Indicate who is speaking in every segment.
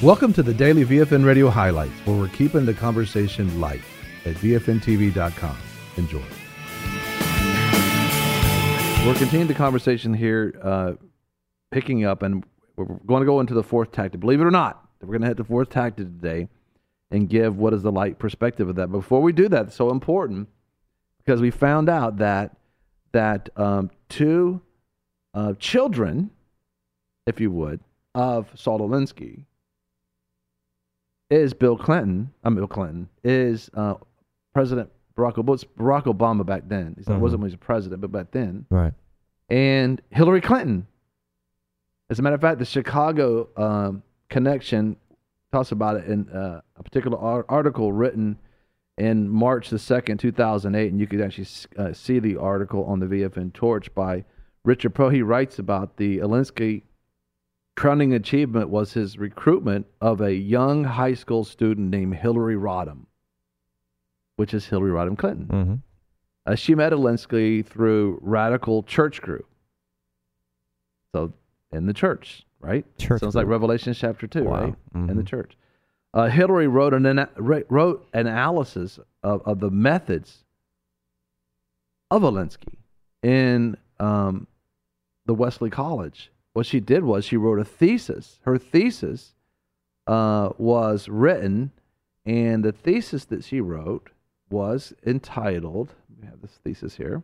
Speaker 1: Welcome to the Daily VFN Radio Highlights, where we're keeping the conversation light at VFNTV.com. Enjoy. We're continuing the conversation here, picking up, and we're going to go into the fourth tactic. Believe it or not, we're going to hit the fourth tactic today and give what is the light perspective of that. But before we do that, it's so important because we found out that two children, if you would, of Saul Alinsky is Bill Clinton, is President Barack Obama back then. He wasn't when he was president, but back then.
Speaker 2: Right.
Speaker 1: And Hillary Clinton. As a matter of fact, the Chicago connection talks about it in a particular article written in March the 2nd, 2008, and you could actually see the article on the VFN Torch by Richard Poe. He writes about the Alinsky crowning achievement was his recruitment of a young high school student named Hillary Rodham, which is Hillary Rodham Clinton.
Speaker 2: Mm-hmm.
Speaker 1: She met Alinsky through Radical Church Group. So in the church, right?
Speaker 2: Church
Speaker 1: Sounds
Speaker 2: group.
Speaker 1: like Revelation chapter 2,
Speaker 2: Wow.
Speaker 1: right?
Speaker 2: Mm-hmm.
Speaker 1: In the church. Hillary wrote analysis of the methods of Alinsky in the Wesley College. What she did was she wrote a thesis. Her thesis was written, and the thesis that she wrote was entitled, we have this thesis here,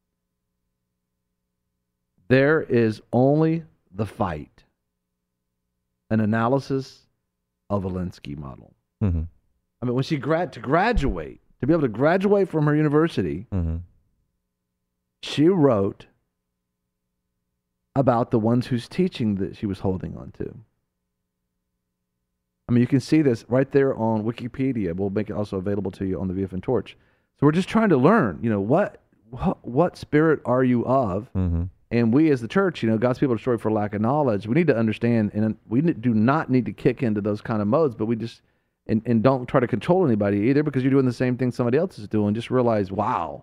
Speaker 1: There is Only the Fight, an analysis of Alinsky model.
Speaker 2: Mm-hmm.
Speaker 1: I mean, when she to be able to graduate from her university,
Speaker 2: Mm-hmm.
Speaker 1: she wrote about the ones whose teaching that she was holding on to. I mean, you can see this right there on Wikipedia. We'll make it also available to you on the VFN Torch. So we're just trying to learn, what spirit are you of?
Speaker 2: Mm-hmm.
Speaker 1: And we as the church, God's people are destroyed for lack of knowledge. We need to understand, and we do not need to kick into those kind of modes, but we just, and don't try to control anybody either, because you're doing the same thing somebody else is doing. Just realize, wow,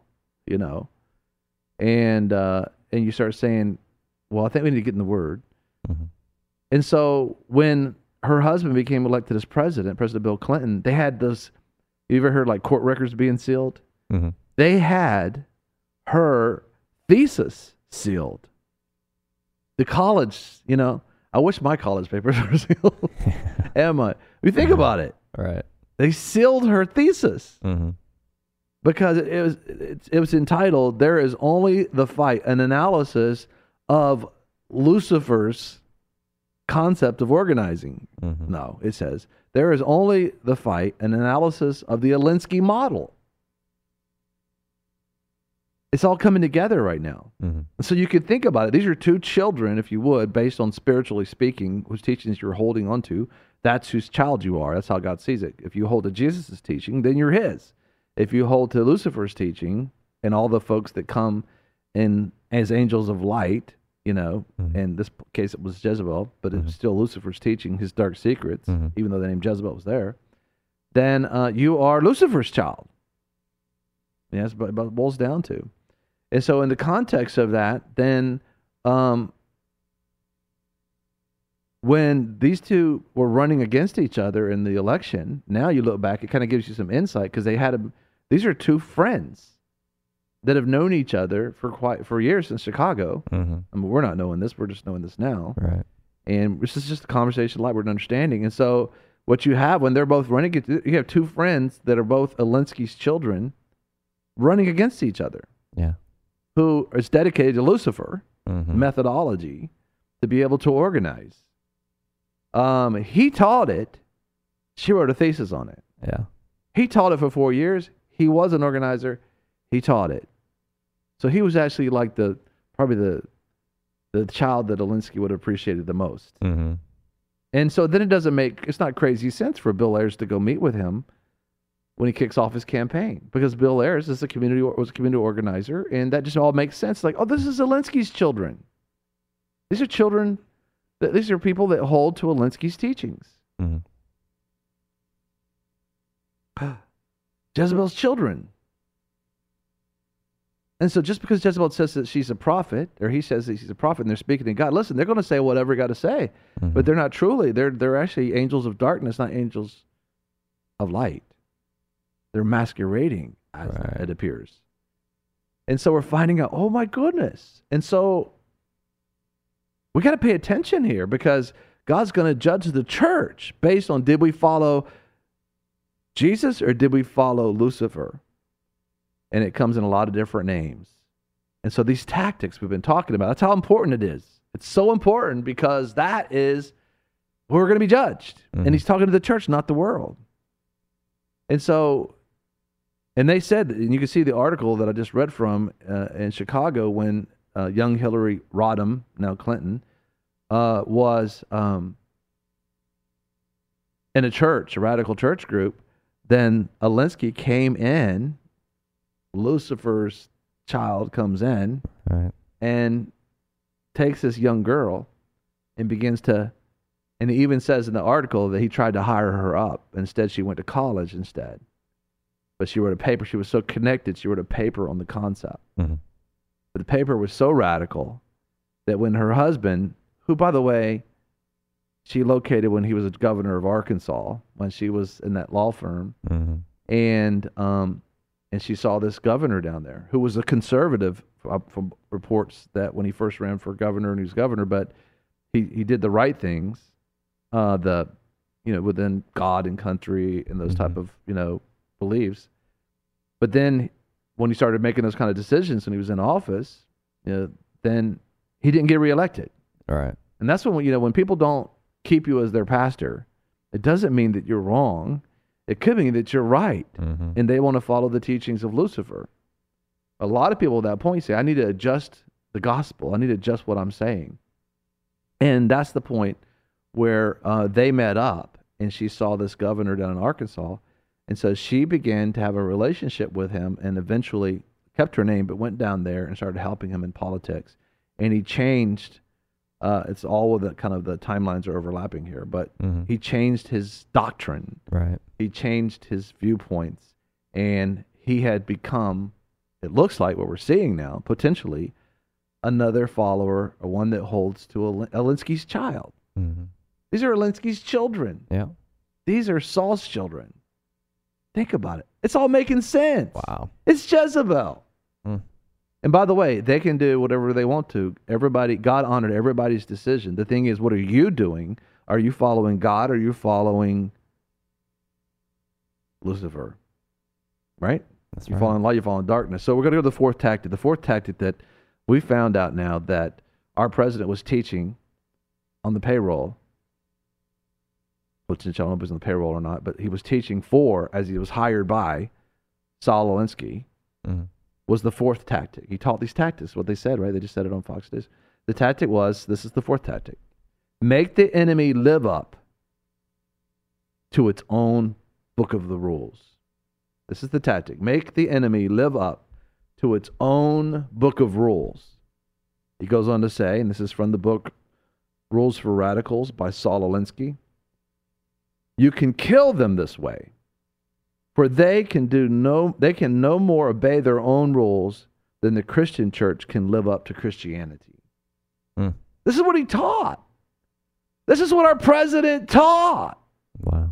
Speaker 1: and you start saying, well, I think we need to get in the Word.
Speaker 2: Mm-hmm.
Speaker 1: And so when her husband became elected as President Bill Clinton, they had those, you ever heard like court records being sealed?
Speaker 2: Mm-hmm.
Speaker 1: They had her thesis sealed. The college, I wish my college papers were sealed. Emma, you think about it.
Speaker 2: Right.
Speaker 1: They sealed her thesis.
Speaker 2: Mm-hmm.
Speaker 1: Because it was entitled, There is Only the Fight, an analysis of Lucifer's concept of organizing.
Speaker 2: Mm-hmm.
Speaker 1: No, it says, There is Only the Fight, an analysis of the Alinsky model. It's all coming together right now.
Speaker 2: Mm-hmm.
Speaker 1: So you can think about it. These are two children, if you would, based on spiritually speaking, whose teachings you're holding on to. That's whose child you are. That's how God sees it. If you hold to Jesus' teaching, then you're his. If you hold to Lucifer's teaching and all the folks that come in as angels of light,
Speaker 2: Mm-hmm.
Speaker 1: in this case it was Jezebel, but
Speaker 2: Mm-hmm.
Speaker 1: it's still Lucifer's teaching, his dark secrets,
Speaker 2: Mm-hmm.
Speaker 1: even though the name Jezebel was there, then you are Lucifer's child. Yes, but it boils down to. And so in the context of that, then when these two were running against each other in the election, now you look back, it kind of gives you some insight, because these are two friends that have known each other for years in Chicago.
Speaker 2: Mm-hmm.
Speaker 1: I mean, we're not knowing this; we're just knowing this now.
Speaker 2: Right.
Speaker 1: And this is just a conversation like we're understanding. And so, what you have when they're both running, you have two friends that are both Alinsky's children running against each other.
Speaker 2: Yeah.
Speaker 1: Who is dedicated to Lucifer
Speaker 2: Mm-hmm.
Speaker 1: methodology to be able to organize. He taught it. She wrote a thesis on it.
Speaker 2: Yeah.
Speaker 1: He taught it for 4 years. He was an organizer. He taught it. So he was actually like probably the child that Alinsky would have appreciated the most.
Speaker 2: Mm-hmm.
Speaker 1: And so then it's not crazy sense for Bill Ayers to go meet with him when he kicks off his campaign, because Bill Ayers was a community organizer, and that just all makes sense. Like, oh, this is Alinsky's children. These are children. These are people that hold to Alinsky's teachings.
Speaker 2: Mm-hmm.
Speaker 1: Jezebel's children. And so just because Jezebel says that she's a prophet, or he says that she's a prophet, and they're speaking to God, listen, they're going to say whatever God to say, but they're not truly. They're actually angels of darkness, not angels of light. They're masquerading, as it appears. And so we're finding out, oh my goodness. And so we got to pay attention here, because God's going to judge the church based on, did we follow Jesus or did we follow Lucifer? And it comes in a lot of different names. And so these tactics we've been talking about, that's how important it is. It's so important because that is where we're going to be judged. And he's talking to the church, not the world. And so, and they said, and you can see the article that I just read from in Chicago when young Hillary Rodham, now Clinton, was in a church, a radical church group. Then Alinsky came in, Lucifer's child comes in, and takes this young girl and begins to, and he even says in the article that he tried to hire her up. Instead, she went to college instead. But she wrote a paper. She was so connected, she wrote a paper on the concept. But the paper was so radical that when her husband, who, by the way, she located when he was a governor of Arkansas, when she was in that law firm, and she saw this governor down there who was a conservative, from reports that when he first ran for governor and he was governor, but he did the right things, within God and country and those type of, beliefs. But then when he started making those kind of decisions when he was in office, then he didn't get reelected.
Speaker 2: All right.
Speaker 1: And that's when people don't keep you as their pastor, it doesn't mean that you're wrong. It could mean that you're right, and they want to follow the teachings of Lucifer. A lot of people at that point say, I need to adjust the gospel. I need to adjust what I'm saying. And that's the point where they met up, and she saw this governor down in Arkansas, and so she began to have a relationship with him and eventually kept her name, but went down there and started helping him in politics. And he changed, it's all of the kind of the timelines are overlapping here, but he changed his doctrine.
Speaker 2: Right.
Speaker 1: He changed his viewpoints, and he had become, it looks like what we're seeing now, potentially another follower, or one that holds to Alinsky's child. These are Alinsky's children.
Speaker 2: Yeah.
Speaker 1: These are Saul's children. Think about it. It's all making sense.
Speaker 2: Wow.
Speaker 1: It's Jezebel. And by the way, they can do whatever they want to. God honored everybody's decision. The thing is, what are you doing? Are you following God? Or are you following Lucifer? Right? You're following light, you're following darkness. So we're going to go to the fourth tactic. The fourth tactic that we found out now that our president was teaching on the payroll, which I don't know if he was on the payroll or not, but he was teaching as he was hired by Saul Alinsky, was the fourth tactic. He taught these tactics, what they said, right? They just said it on Fox News. The tactic was, this is the fourth tactic: make the enemy live up to its own book of the rules. This is the tactic. Make the enemy live up to its own book of rules. He goes on to say, and this is from the book Rules for Radicals by Saul Alinsky, you can kill them this way, for they can no more obey their own rules than the Christian church can live up to Christianity. This is what he taught. This is what our president taught.
Speaker 2: Wow.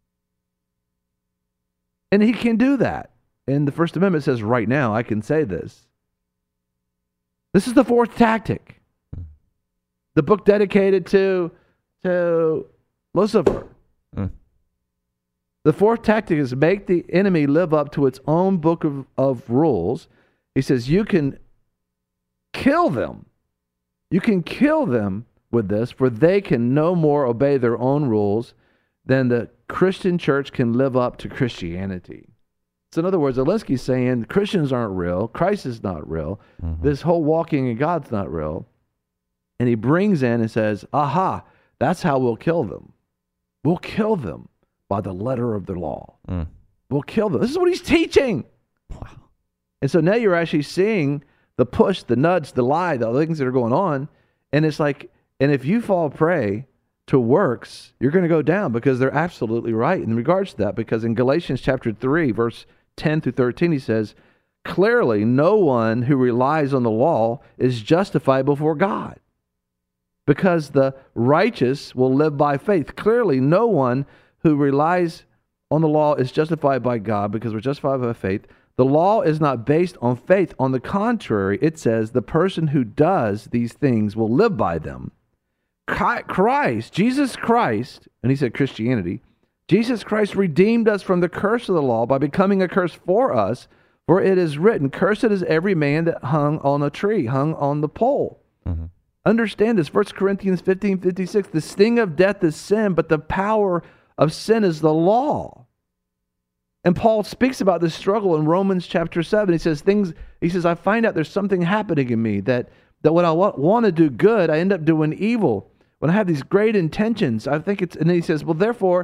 Speaker 1: And he can do that. And the First Amendment says, right now, I can say this. This is the fourth tactic. The book dedicated to Lucifer. The fourth tactic is make the enemy live up to its own book of rules. He says, you can kill them. You can kill them with this, for they can no more obey their own rules than the Christian church can live up to Christianity. So in other words, Alinsky's saying Christians aren't real, Christ is not real, this whole walking in God's not real. And he brings in and says, aha, that's how we'll kill them. We'll kill them by the letter of the law. We'll kill them. This is what he's teaching. Wow. And so now you're actually seeing the push, the nudge, the lie, the things that are going on. And it's like, and if you fall prey to works, you're going to go down, because they're absolutely right in regards to that. Because in Galatians chapter 3, verse 10 through 13, he says, clearly no one who relies on the law is justified before God, because the righteous will live by faith. Clearly no one who relies on the law is justified by God, because we're justified by faith. The law is not based on faith. On the contrary, it says the person who does these things will live by them. Christ, Jesus Christ, and he said Christianity, Jesus Christ redeemed us from the curse of the law by becoming a curse for us. For it is written, cursed is every man that hung on a tree, hung on the pole. Mm-hmm. Understand this, 1 Corinthians 15:56, the sting of death is sin, but the power of sin is the law. And Paul speaks about this struggle in Romans chapter 7. He says, I find out there's something happening in me that when I want to do good, I end up doing evil. When I have these great intentions, and then he says, well, therefore,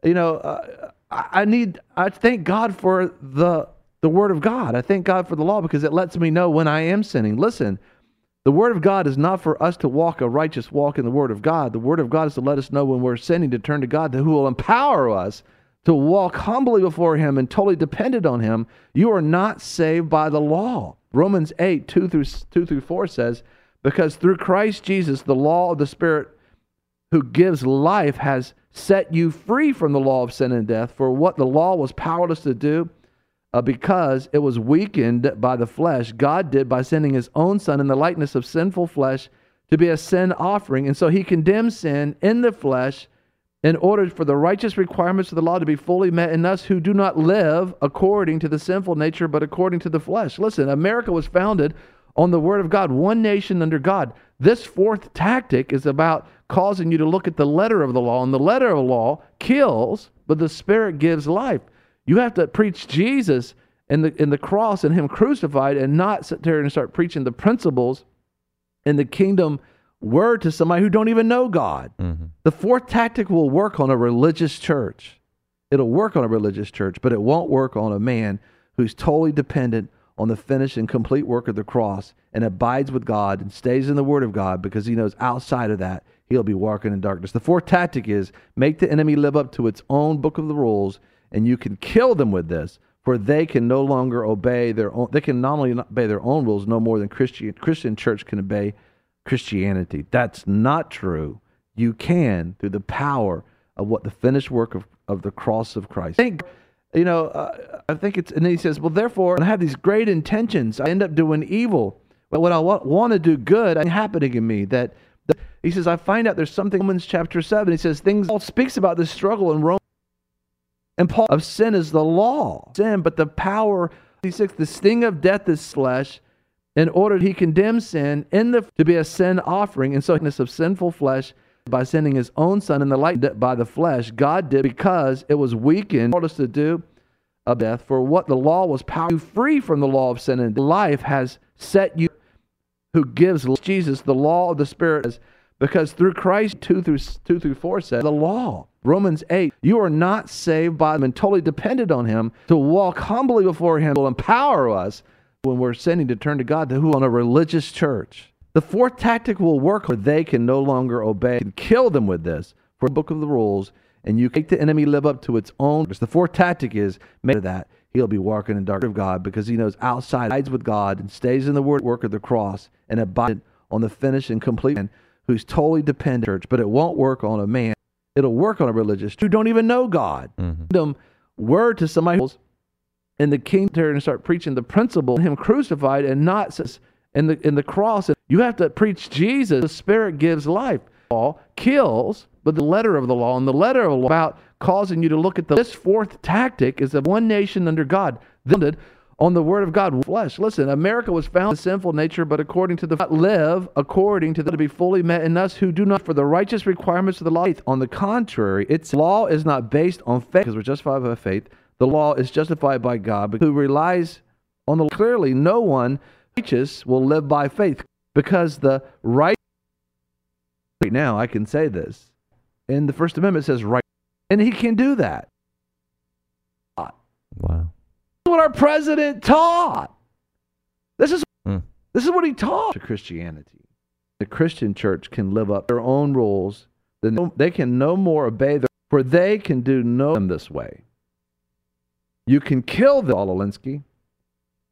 Speaker 1: I thank God for the Word of God. I thank God for the law, because it lets me know when I am sinning. Listen, the Word of God is not for us to walk a righteous walk in the Word of God. The Word of God is to let us know when we're sinning, to turn to God, who will empower us to walk humbly before Him and totally dependent on Him. You are not saved by the law. Romans 8, 2 through 4 says, because through Christ Jesus, the law of the Spirit who gives life has set you free from the law of sin and death. For what the law was powerless to do, because it was weakened by the flesh, God did by sending His own Son in the likeness of sinful flesh to be a sin offering. And so He condemned sin in the flesh in order for the righteous requirements of the law to be fully met in us who do not live according to the sinful nature, but according to the flesh. Listen, America was founded on the Word of God, one nation under God. This fourth tactic is about causing you to look at the letter of the law, and the letter of the law kills, but the Spirit gives life. You have to preach Jesus and the cross and Him crucified, and not sit there and start preaching the principles in the kingdom word to somebody who don't even know God. Mm-hmm. The fourth tactic will work on a religious church. It'll work on a religious church, but it won't work on a man who's totally dependent on the finished and complete work of the cross and abides with God and stays in the Word of God, because he knows outside of that he'll be walking in darkness. The fourth tactic is make the enemy live up to its own book of the rules, and you can kill them with this, for they can no longer obey their own. They can not only not obey their own rules no more than Christian church can obey Christianity. That's not true. You can, through the power of what the finished work of the cross of Christ. And then he says, well, therefore, when I have these great intentions, I end up doing evil. But when I want to do good, it's happening in me. He says, I find out there's something in Romans chapter 7. He says, Paul speaks about this struggle in Romans. And Paul, of sin is the law. Sin, but the power, 26, the sting of death is flesh, in order he condemns sin to be a sin offering, and so of sinful flesh, by sending His own Son in the likeness by the flesh, God did, because it was weakened, told us to do of death. For what the law was powerless, free from the law of sin and life has set you, who gives Jesus the law of the Spirit, because through Christ, 2 through 4 says, the law. Romans 8, you are not saved by Him and totally dependent on Him to walk humbly before Him, will empower us when we're sinning to turn to God, who on a religious church. The fourth tactic will work, for they can no longer obey and kill them with this, for the book of the rules, and you make the enemy live up to its own. The fourth tactic is make that he'll be walking in the darkness of God, because he knows outside, abides with God and stays in the work of the cross and abides on the finished and complete man who's totally dependent on church. But it won't work on a man. It'll work on a religious who don't even know God. Mm-hmm. Word to somebody in the kingdom and start preaching the principle of Him crucified, and not in the cross. You have to preach Jesus. The Spirit gives life. Law kills, but the letter of the law, and the letter of the law about causing you to look at this fourth tactic is of one nation under God, founded on the Word of God, flesh. Listen, America was founded in sinful nature, but according to live according to the to be fully met in us who do not for the righteous requirements of the law. On the contrary, its law is not based on faith, because we're justified by faith. The law is justified by God, who relies on the clearly no one righteous will live by faith, because the right now I can say this. In the First Amendment it says right, and he can do that. Wow. That's what our president taught. This is what he taught to Christianity. The Christian church can live up their own rules. Then they can no more obey for they can do no them this way. You can kill the Olinsky.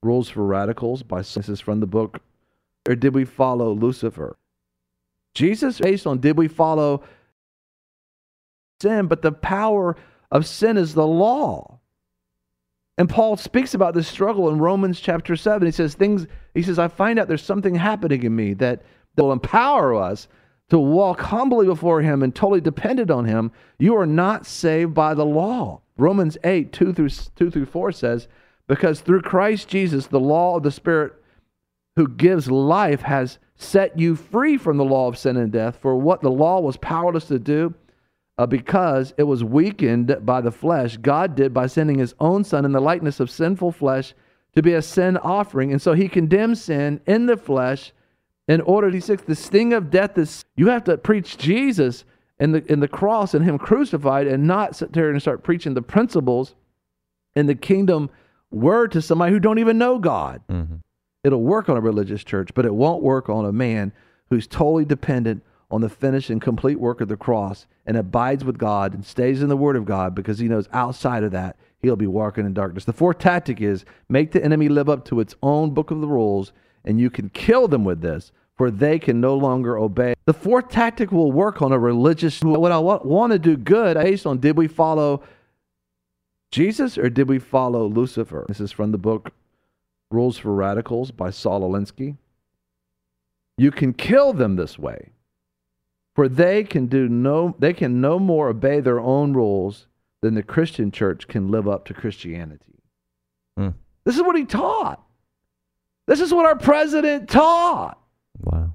Speaker 1: Rules for Radicals by this is from the book, or did we follow Lucifer? Jesus, based on did we follow sin, but the power of sin is the law. And Paul speaks about this struggle in Romans chapter 7. He says, I find out there's something happening in me that will empower us to walk humbly before him and totally dependent on him. You are not saved by the law. Romans 8, 2 through 4 says, because through Christ Jesus, the law of the Spirit who gives life has set you free from the law of sin and death. For what the law was powerless to do, because it was weakened by the flesh, God did by sending his own Son in the likeness of sinful flesh to be a sin offering. And so he condemned sin in the flesh in order, the sting of death is, you have to preach Jesus in the cross and him crucified, and not sit there and start preaching the principles in the kingdom word to somebody who don't even know God. Mm-hmm. It'll work on a religious church, but it won't work on a man who's totally dependent on the finished and complete work of the cross and abides with God and stays in the Word of God, because he knows outside of that, he'll be walking in darkness. The fourth tactic is make the enemy live up to its own book of the rules, and you can kill them with this, for they can no longer obey. The fourth tactic will work on a religious, what I want to do good based on did we follow Jesus or did we follow Lucifer? This is from the book Rules for Radicals by Saul Alinsky. You can kill them this way, for they can no more obey their own rules than the Christian church can live up to Christianity. This is what he taught. This is what our president taught.
Speaker 2: Wow.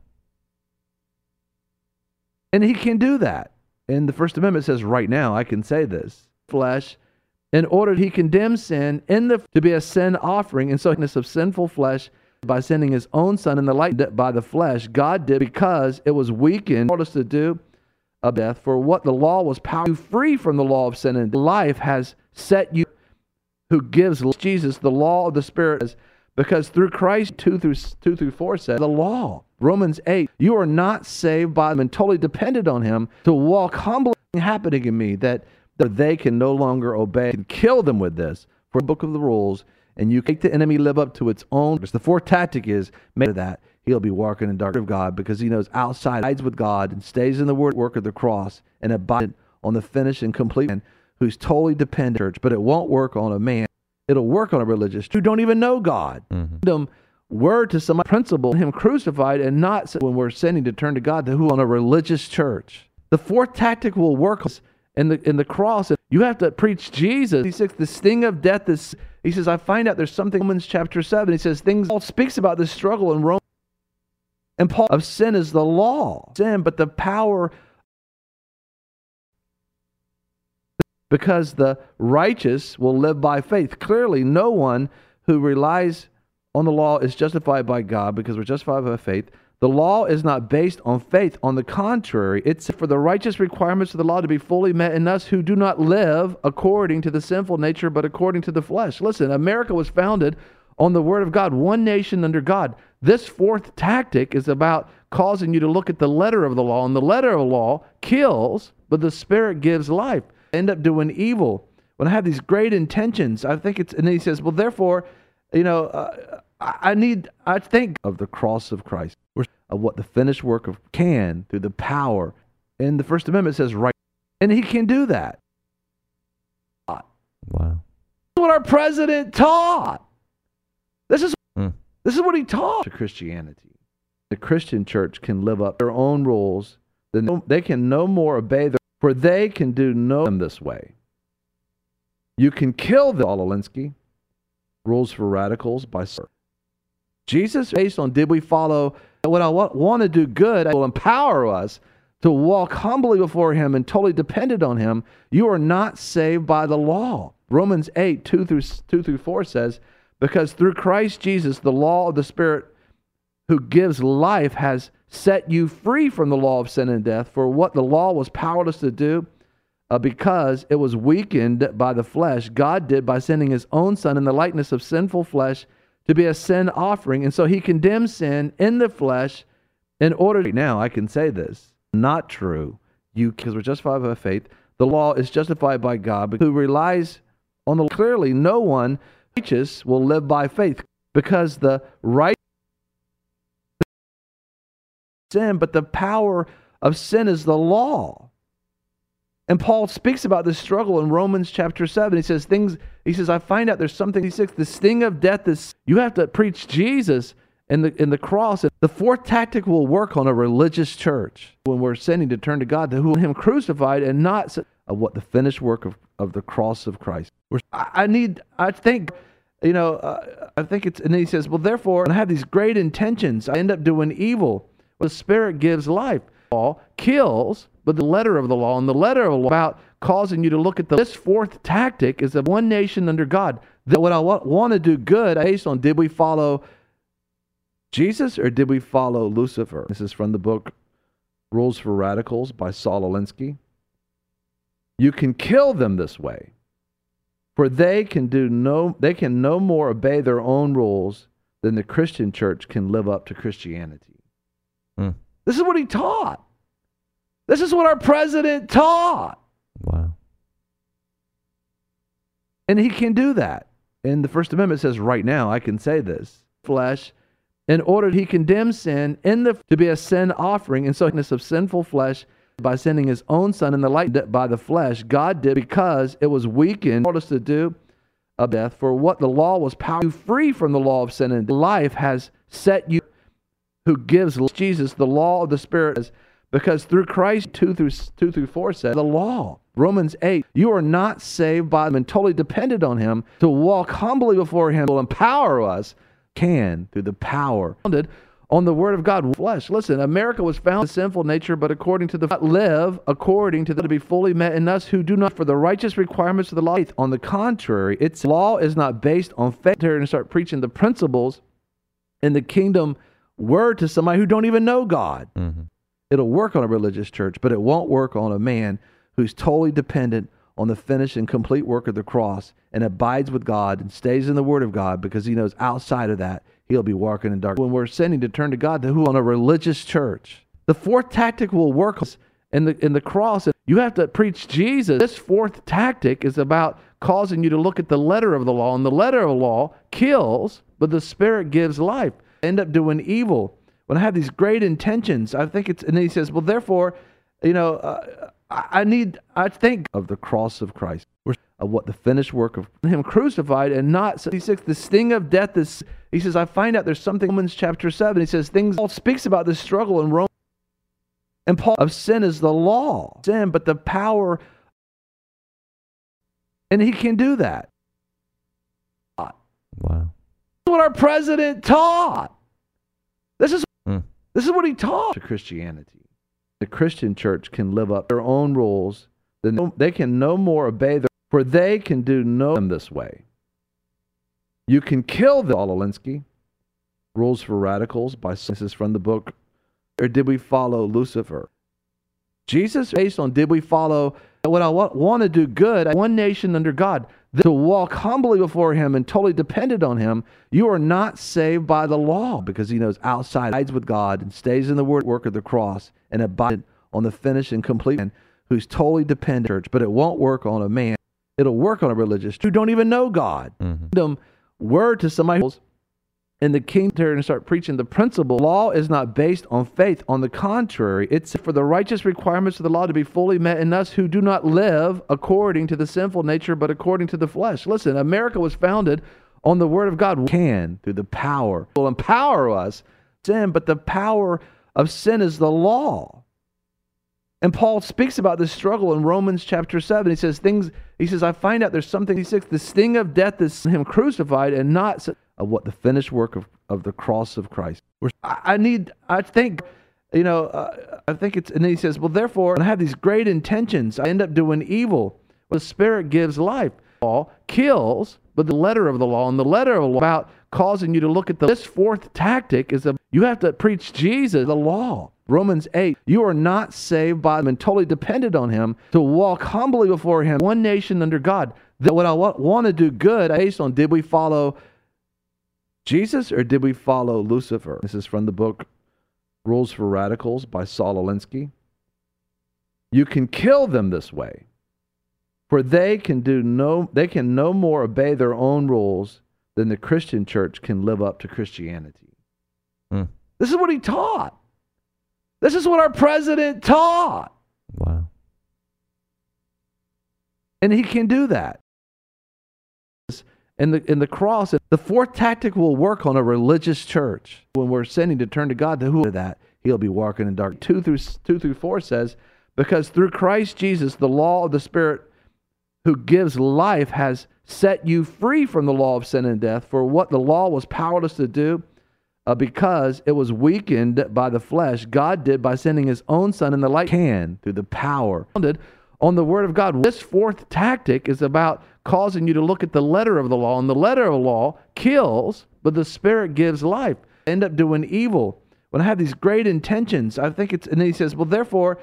Speaker 1: And he can do that. And the First Amendment says right now, I can say this, flesh, in order he condemns sin to be a sin offering, and so of sinful flesh by sending his own Son in the likeness by the flesh, God did because it was weakened, told us to do of death. For what the law was power you free from the law of sin and life has set you, who gives Jesus the law of the Spirit, because through Christ 2 through 4 says the law. Romans 8, you are not saved by him and totally dependent on him to walk humbly. Happening in me that they can no longer obey and kill them with this for the book of the rules, and you make the enemy live up to its own. The fourth tactic is make that he'll be walking in darkness of God, because he knows outside, abides with God and stays in the work of the cross and abides on the finished and complete man who's totally dependent on church. But it won't work on a man. It'll work on a religious who don't even know God. Mm-hmm. Word to some principle, him crucified, and not when we're sinning to turn to God, who on a religious church. The fourth tactic will work in the cross. You have to preach Jesus. He says the sting of death is, he says, I find out there's something, Romans chapter 7, he says Paul speaks about this struggle in Rome. And Paul of sin is the law. Sin, but the power, because the righteous will live by faith. Clearly, no one who relies on the law is justified by God, because we're justified by faith. The law is not based on faith. On the contrary, it's for the righteous requirements of the law to be fully met in us who do not live according to the sinful nature, but according to the flesh. Listen, America was founded on the Word of God, one nation under God. This fourth tactic is about causing you to look at the letter of the law, and the letter of the law kills, but the Spirit gives life. End up doing evil. When I have these great intentions, I think it's, and then he says, well, therefore, I think of the cross of Christ, of what the finished work of can through the power. And the First Amendment says right, and he can do that.
Speaker 2: Wow.
Speaker 1: This is what our president taught. This is what he taught to Christianity. The Christian church can live up their own rules. Then they can no more obey for they can do no them this way. You can kill them. Saul Alinsky. Rules for Radicals by Jesus, based on did we follow what I want to do good, will empower us to walk humbly before him and totally dependent on him. You are not saved by the law. Romans 8, 2 through 4 says, because through Christ Jesus, the law of the Spirit who gives life has set you free from the law of sin and death. For what the law was powerless to do, because it was weakened by the flesh, God did by sending his own Son in the likeness of sinful flesh to be a sin offering. And so he condemns sin in the flesh in order to, now I can say this, not true. Because we're justified by faith. The law is justified by God, who relies on the, clearly no one righteous will live by faith. because the right sin, but the power of sin is the law. And Paul speaks about this struggle in Romans chapter 7. He says, I find out there's something, the sting of death is, you have to preach Jesus in the cross. The fourth tactic will work on a religious church when we're sinning to turn to God, to who him crucified and not of what the finished work of the cross of Christ. I think it's, and then he says, well, therefore, I have these great intentions. I end up doing evil. The Spirit gives life. Law kills, but the letter of the law, and the letter of the law about causing you to look at this fourth tactic is of one nation under God. That what I want to do good based on, did we follow Jesus or did we follow Lucifer? This is from the book Rules for Radicals by Saul Alinsky. You can kill them this way, for they can no more obey their own rules than the Christian church can live up to Christianity. This is what he taught. This is what our president taught.
Speaker 2: Wow.
Speaker 1: And he can do that. And the First Amendment says right now, I can say this, flesh, in order he condemns sin to be a sin offering, and so of sinful flesh by sending his own son in the likeness by the flesh. God did because it was weakened, told us to do a death for what the law was power free from the law of sin, and life has set you who gives Jesus the law of the Spirit, because through Christ 2 through 4 said the law. Romans 8, you are not saved by him and totally dependent on him to walk humbly before him will empower us through the power founded on the word of God. Flesh. Listen, America was found in sinful nature, but according to to be fully met in us who do not for the righteous requirements of the law. On the contrary, its law is not based on faith, and start preaching the principles in the kingdom word to somebody who don't even know God. Mm-hmm. It'll work on a religious church, but it won't work on a man who's totally dependent on the finished and complete work of the cross and abides with God and stays in the word of God, because he knows outside of that he'll be walking in darkness. When we're sinning to turn to God, to who on a religious church. The fourth tactic will work in the cross. You have to preach Jesus. This fourth tactic is about causing you to look at the letter of the law, and the letter of the law kills, but the Spirit gives life. End up doing evil when I have these great intentions. And then he says, well, therefore, I think of the cross of Christ, of what the finished work of him crucified and not. 66, the sting of death is, he says, I find out there's something in Romans chapter 7. He says, Paul speaks about this struggle in Rome. And Paul of sin is the law. Sin, but the power. And he can do that.
Speaker 2: Wow.
Speaker 1: What our president taught. This is what he taught to Christianity. The Christian church can live up their own rules, then they can no more obey for they can do them this way. You can kill them. Saul Alinsky, Rules for Radicals by this is from the book, or did we follow Lucifer? Jesus based on did we follow what I want to do good, one nation under God, to walk humbly before him and totally dependent on him. You are not saved by the law, because he knows abides with God and stays in the work of the cross and abides on the finished and complete man who's totally dependent on the church. But it won't work on a man. It'll work on a religious who don't even know God. Mm-hmm. Word to somebody in the kingdom and start preaching the principle. Law is not based on faith. On the contrary, it's for the righteous requirements of the law to be fully met in us who do not live according to the sinful nature, but according to the flesh. Listen, America was founded on the word of God. Through the power will empower us sin, but the power of sin is the law. And Paul speaks about this struggle in Romans chapter 7. He says, I find out there's something, 66, the sting of death is him crucified and not of what the finished work of the cross of Christ. I think it's, and then he says, well, therefore, I have these great intentions. I end up doing evil. The Spirit gives life. Law kills, but the letter of the law, and the letter of the law about causing you to look at this fourth tactic is you have to preach Jesus, the law. Romans 8, you are not saved by him and totally dependent on him to walk humbly before him, one nation under God. That what I want to do good based on did we follow Jesus or did we follow Lucifer? This is from the book Rules for Radicals by Saul Alinsky. You can kill them this way, for they can no more obey their own rules then the Christian church can live up to Christianity.
Speaker 2: Hmm.
Speaker 1: This is what he taught. This is what our president taught.
Speaker 2: Wow.
Speaker 1: And he can do that. In the cross, the fourth tactic will work on a religious church. When we're sinning to turn to God, to who that? He'll be walking in dark. 2 through 4 says, because through Christ Jesus, the law of the Spirit who gives life has set you free from the law of sin and death. For what the law was powerless to do, because it was weakened by the flesh, God did by sending his own Son in the light can through the power on the Word of God. This fourth tactic is about causing you to look at the letter of the law, and the letter of the law kills, but the Spirit gives life. I end up doing evil when I have these great intentions. I think it's, and then he says, well, therefore,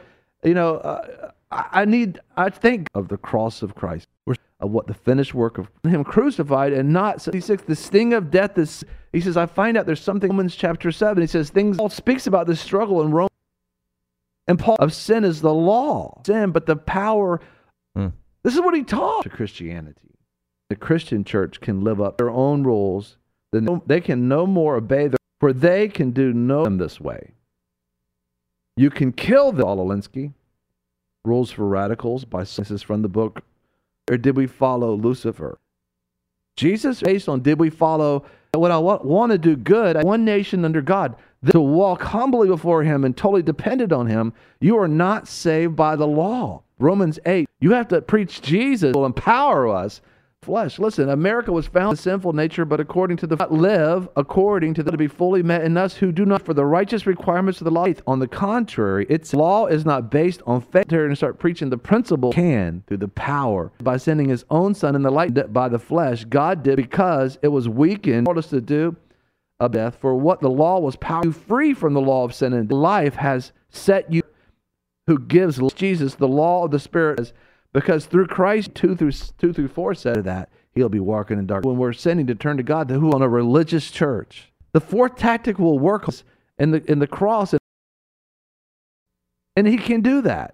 Speaker 1: I think of the cross of Christ, of what the finished work of him crucified, and not 76. The sting of death is, he says, I find out there's something in Romans chapter 7. He says, Paul speaks about this struggle in Rome. And Paul of sin is the law. Sin, but the power. This is what he taught to Christianity. The Christian church can live up their own rules. Then they can no more obey for they can do no them this way. You can kill the Olinsky. Rules for Radicals by this is from the book, or did we follow Lucifer? Jesus, based on did we follow what I want to do good, one nation under God, to walk humbly before him and totally dependent on him. You are not saved by the law. Romans 8, you have to preach Jesus will empower us. Flesh. Listen, America was found in sinful nature, but according to the live according to the to be fully met in us who do not for the righteous requirements of the law. On the contrary, its law is not based on faith. And start preaching the principle can through the power by sending his own Son in the light by the flesh. God did because it was weakened. Told us to do of death for what the law was power you free from the law of sin and life has set you who gives Jesus the law of the Spirit. Because through Christ, 2 through 4 said that he'll be walking in dark. When we're sinning to turn to God, to who on a religious church. The fourth tactic will work in the cross, and he can do that.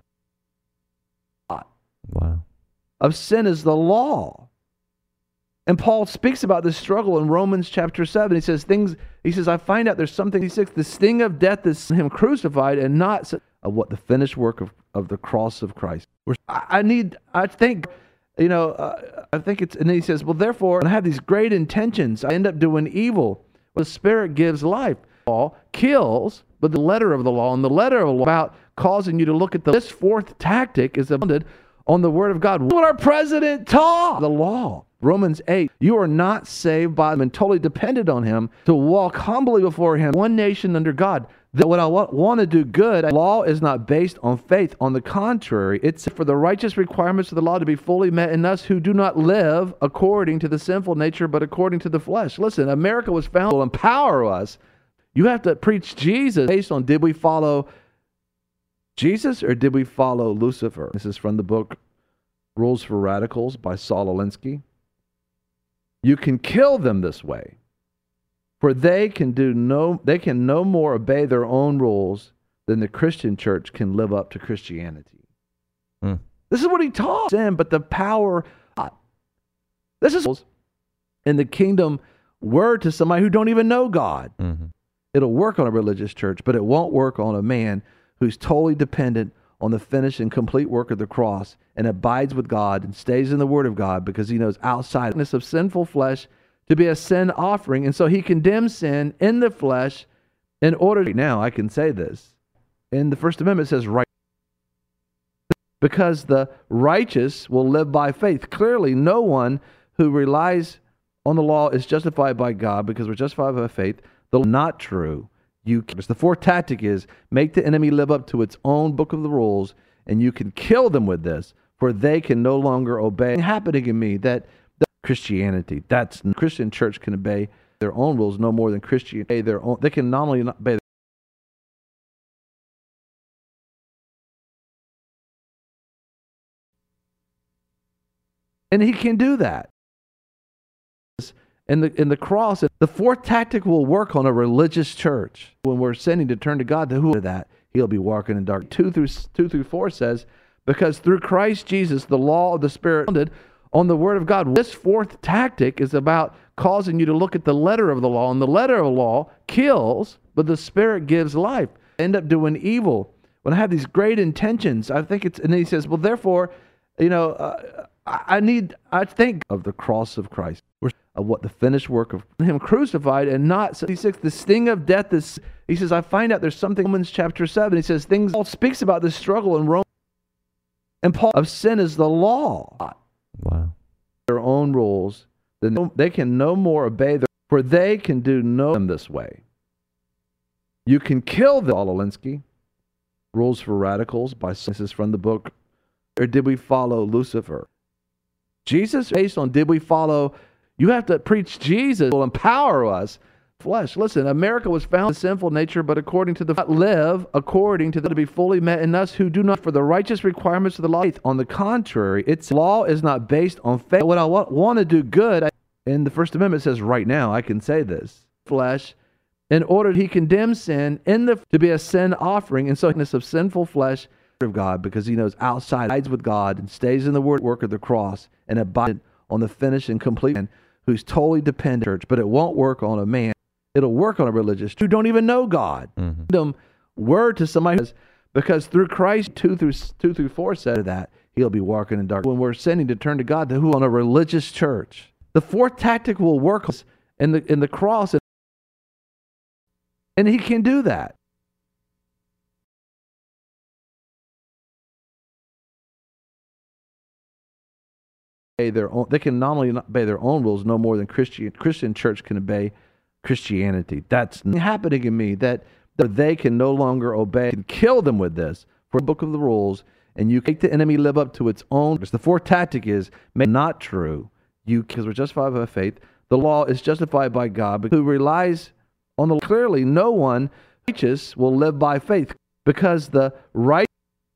Speaker 2: Wow.
Speaker 1: Of sin is the law. And Paul speaks about this struggle in Romans chapter 7. He says, I find out there's something, 66, the sting of death is him crucified and not of what the finished work of the cross of Christ. I think it's, and then he says, well, therefore, I have these great intentions. I end up doing evil. The Spirit gives life. Law kills, but the letter of the law, and the letter of the law about causing you to look at this fourth tactic is abounded on the Word of God. What our president taught, the law. Romans 8, you are not saved by him and totally dependent on him to walk humbly before him, one nation under God. That what I want to do good, law is not based on faith. On the contrary, it's for the righteous requirements of the law to be fully met in us who do not live according to the sinful nature, but according to the flesh. Listen, America was found to empower us. You have to preach Jesus based on did we follow Jesus or did we follow Lucifer? This is from the book Rules for Radicals by Saul Alinsky. You can kill them this way. For they can no more obey their own rules than the Christian church can live up to Christianity. This is what he taught. Sin, but the power. This is in the kingdom word to somebody who don't even know God.
Speaker 2: Mm-hmm.
Speaker 1: It'll work on a religious church, but it won't work on a man who's totally dependent on the finished and complete work of the cross and abides with God and stays in the Word of God because he knows outside of sinful flesh to be a sin offering. And so he condemns sin in the flesh in order to, now I can say this, in the First Amendment it says right, because the righteous will live by faith. Clearly no one who relies on the law is justified by God because we're justified by faith. Not true. The fourth tactic is make the enemy live up to its own book of the rules, and you can kill them with this, for they can no longer obey. It's happening in me that Christianity, that's Christian church can obey their own rules no more than Christianity. They can not only not obey, and he can do that. In the cross, the fourth tactic will work on a religious church. When we're sinning to turn to God, to who that he'll be walking in dark. 2 through 4 says, because through Christ Jesus, the law of the Spirit on the Word of God. This fourth tactic is about causing you to look at the letter of the law, and the letter of the law kills, but the Spirit gives life. End up doing evil. When I have these great intentions, I think it's, and then he says, well, therefore, I think of the cross of Christ, of what the finished work of him crucified, and not 76. The sting of death is, he says, I find out there's something in Romans chapter 7. He says, Paul speaks about this struggle in Rome, and Paul of sin is the law.
Speaker 2: Wow.
Speaker 1: Their own rules, then they can no more obey them, for they can do no them this way. You can kill the Olinsky. Rules for Radicals by this is from the book, or did we follow Lucifer? Jesus, based on did we follow, you have to preach Jesus will empower us. Flesh. Listen, America was found in sinful nature, but according to the live according to the to be fully met in us who do not for the righteous requirements of the law. On the contrary, its law is not based on faith. When I want to do good, in the First Amendment says right now, I can say this, flesh, in order he condemns sin to be a sin offering, and so of sinful flesh of God, because he knows outside hides with God and stays in the work of the cross and abides on the finished and complete man who's totally dependent on church, but it won't work on a man. It'll work on a religious who don't even know God. Word to somebody, because through Christ 2 through 4 said that he'll be walking in darkness. When we're sending to turn to God, who on a religious church, the fourth tactic will work in the cross. And he can do that. They can not only obey their own rules no more than Christian church can obey Christianity. That's happening in me, that they can no longer obey and kill them with this for the book of the rules, and you make the enemy live up to its own. The fourth tactic is not true. Because we're justified by faith. The law is justified by God, who relies on the clearly no one righteous will live by faith, because the right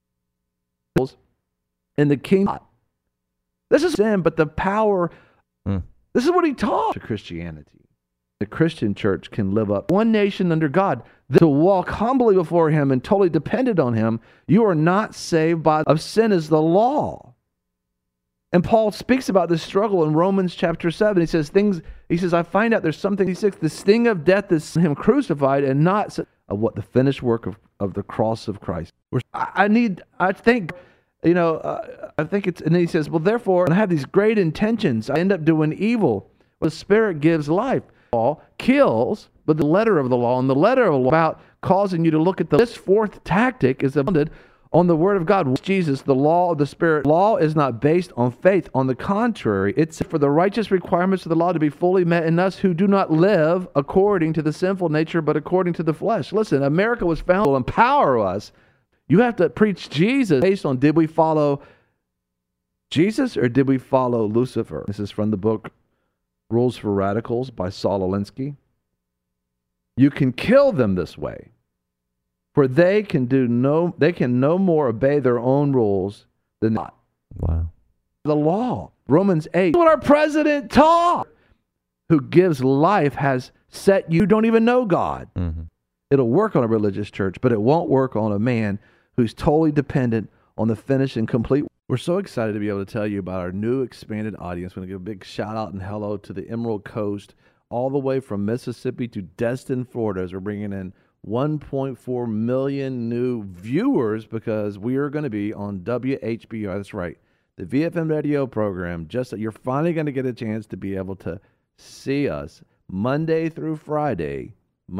Speaker 1: in the kingdom. This is sin, but the power. This is what he taught to Christianity. The Christian church can live up one nation under God, to walk humbly before him and totally dependent on him. You are not saved by of sin is the law. And Paul speaks about this struggle in Romans chapter 7. He says, I find out there's something, 76, the sting of death is him crucified, and not of what the finished work of the cross of Christ. I think it's, and then he says, well, therefore, I have these great intentions. I end up doing evil. The Spirit gives life. Law kills, but the letter of the law, and the letter of the law about causing you to look at this fourth tactic is founded on the Word of God. Jesus, the law of the Spirit. Law is not based on faith. On the contrary, it's for the righteous requirements of the law to be fully met in us who do not live according to the sinful nature, but according to the flesh. Listen, America was found to empower us. You have to preach Jesus based on did we follow Jesus or did we follow Lucifer? This is from the book Rules for Radicals by Saul Alinsky. You can kill them this way, for they can no more obey their own rules than the law. Romans 8. What our president taught, who gives life, has set you don't even know God. It'll work on a religious church, but it won't work on a man who's totally dependent on the finished and complete. We're so excited to be able to tell you about our new expanded audience. We're going to give a big shout out and hello to the Emerald Coast, all the way from Mississippi to Destin, Florida, as we're bringing in 1.4 million new viewers, because we are going to be on WHBR. That's right, the VFM radio program. Just that you're finally going to get a chance to be able to see us Monday through Friday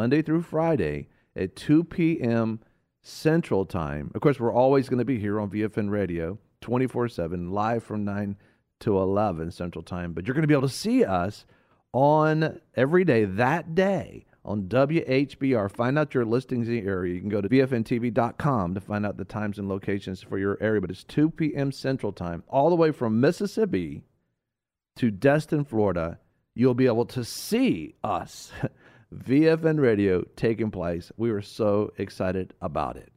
Speaker 1: at 2 p.m. Central Time. Of course, we're always going to be here on VFN Radio 24/7, live from 9 to 11 Central Time. But you're going to be able to see us on every day that day on WHBR. Find out your listings in the area. You can go to VFNTV.com to find out the times and locations for your area. But it's 2 p.m. Central Time, all the way from Mississippi to Destin, Florida. You'll be able to see us. VFN Radio taking place. We were so excited about it.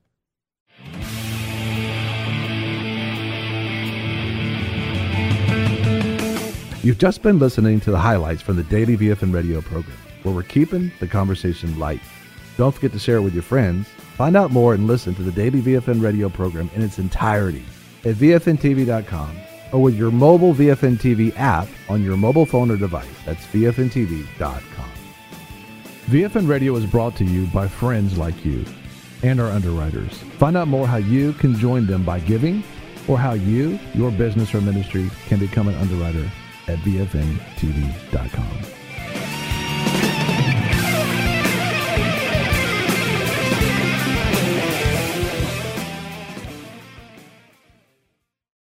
Speaker 1: You've just been listening to the highlights from the daily VFN Radio program, where we're keeping the conversation light. Don't forget to share it with your friends. Find out more and listen to the daily VFN Radio program in its entirety at VFNTV.com
Speaker 3: or with your mobile VFN TV app on your mobile phone or device. That's VFNTV.com. VFN Radio is brought to you by friends like you and our underwriters. Find out more how you can join them by giving, or how you, your business or ministry, can become an underwriter at VFNTV.com.